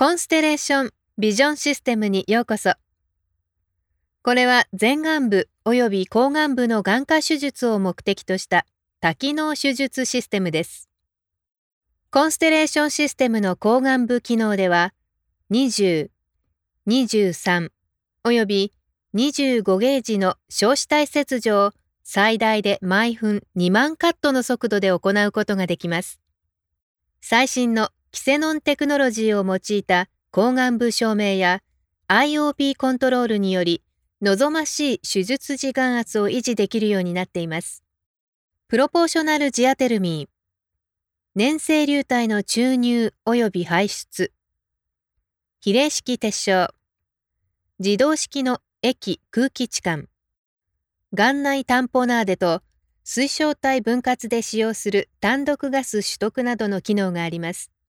コンステレーションビジョンシステムにようこそ。これは前眼部および後眼部の眼科手術を目的とした多機能手術システムです。コンステレーションシステムの後眼部機能では20、23および25ゲージの小視体切除を最大で毎分2万カットの速度で行うことができます。最新のキセノンテクノロジーを用いた後眼部照明や IOP コントロールにより望ましい手術時眼圧を維持できるようになっています。プロポーショナルジアテルミー、粘性流体の注入及び排出、比例式鉄晶、自動式の液空気置換、眼内タンポナーデと水晶体分割で使用する単独ガス取得などの機能があります。